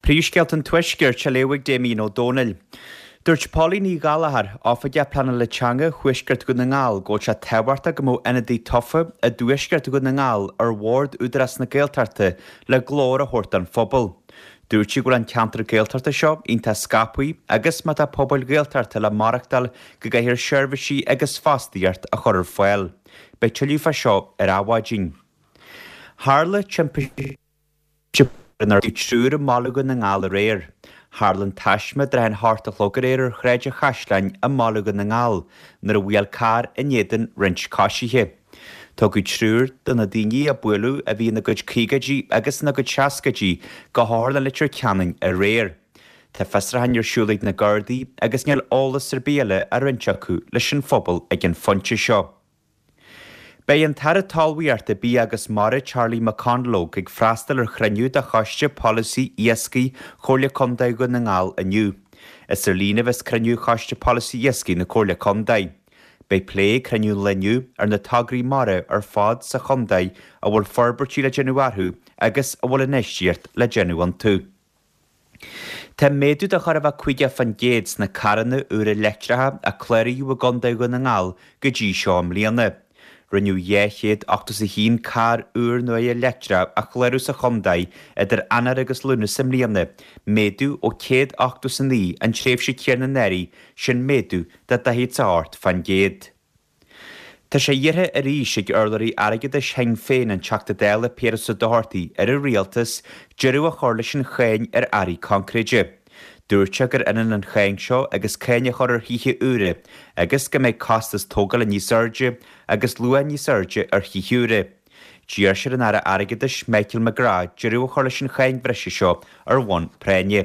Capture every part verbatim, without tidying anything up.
Príosceilt an tuisceir se léigh Damien O'Donnell. Dúirt Pauline ní Gallagher áfaide planna le teanga chuisceart go na ngáil go se tehairta go mó inadí tofa a dúisceart go na ngáil ar bhórd údras na Gaeltarta le glór a thuirt an phobal. Dúirtí go an ceantar Gaeltarta seo ionta scapaí agus mata pobl Gaeltarta le marachtal go gaithir seirbhísí agus fastaíart a chur foiil. Be tuilífa seo ar áhádín. Harla Championship in ar trúr málaga na ngáil réir. Harlan taisme drein harta chlógar éir chréide chaislein a málaga na ngáil nar a bhíal car a néan rins cáisithe. Tá go trúr donna daoine a builú a bhí na gud cígadí agus na gud seascadí go hála litir ceanning a réir. Tá festrahanir siúlaigh na gardaí agus neal álas ar béala a rinse acu leis sin phobal ag an fonte seo. Bei an tar talhuiarta bí agus mara Charlie McConlogue ag freastal ar chreiniú a chaiste policy iascaí chomhla condaid go na ngáil aniu. Is ar lína bheits creniú chaiste policy iascaí na chomhla condaid. Bei plé creniú leniu ar na tagraí mara ar fád sa condaid a bhfuil forbartí le genuarthú agus a bhfuil inéistíart le genu an tú. Tá méadú a chur bh chuige fan géads na caranna uair a leictrathe a chléiríú a condaid go na ngáil go dtí seo am líana. Rinneú dhéchéad achtas a hín car úr nó é leictra a chléirú sa chomdaid idir anar agus lúna sam líana, méadú ó céad achtas a ní an tréimh sé céar na neirí sin méadú de dahéad sa áirt fan géad. Tá sé dheartha a rí sig orlairí airgid a sein féin an teachta déla péras sa dohartaí ar a rialtas deirú a chorla sin chéin ar airí concréide. Dúirte gur inan an chéin seo agus céine chur ar híthe úra, agus go méid castas tógal a níos airde agus lua níos airde ar híthúra. Díar sé an ara airgid is Michael McGrath deirú a chorla sin chéin breise seo ar bhain préine.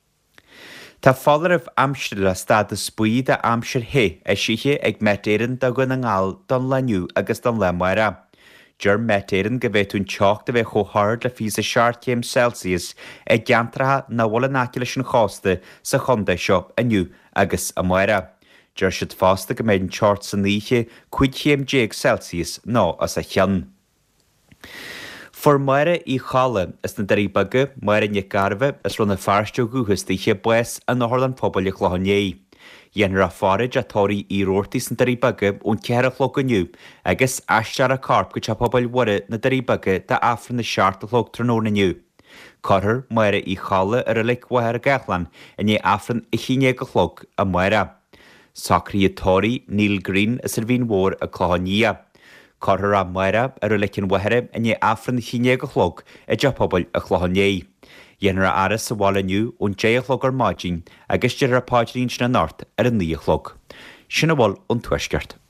Tá fálar ah amsir le stad a spuid a amsir hé a síthe ag metéireann do go na ngáil don leniu agus don lemáire. Deir metéireann go bhéitún teocht a bheith chomhthard le fís a seaartcéim Celsius ag geantrathe na bhla náci leis an chásta sa chondaid seo aniu agus a muire. Deir siad fásta go méid an teart san níe chuid chéim déag Celsius ná as a chean. For muire í chala is na darí baga muire ne garbh is runa fearsteú guchas tíe bues a náthir an pobl le chláhannéí. Dhéanar a fárid a tóirí í roirtaí san darí baga ón cear a chlog aniu agus aistear a carp go te pobl wara na darí baga de afran na seart a chlog tróna aniu. Corthir muire í chala ar a lic wathar a gachlan in é afran i chiné go chlog a muire. Sacrí a tóirí Neil Green is ar bhín mhór a chláhanía. Corthir a muire ar a licin wathare in é afran chiné go chlog i de pobl a chláhannéí. Dhéanar a aras sa bháil aniu ón dé chlog ar maidín agus dear a páidín sin na náirt ar an ní chlog. Sinna bhil ón tuisceart.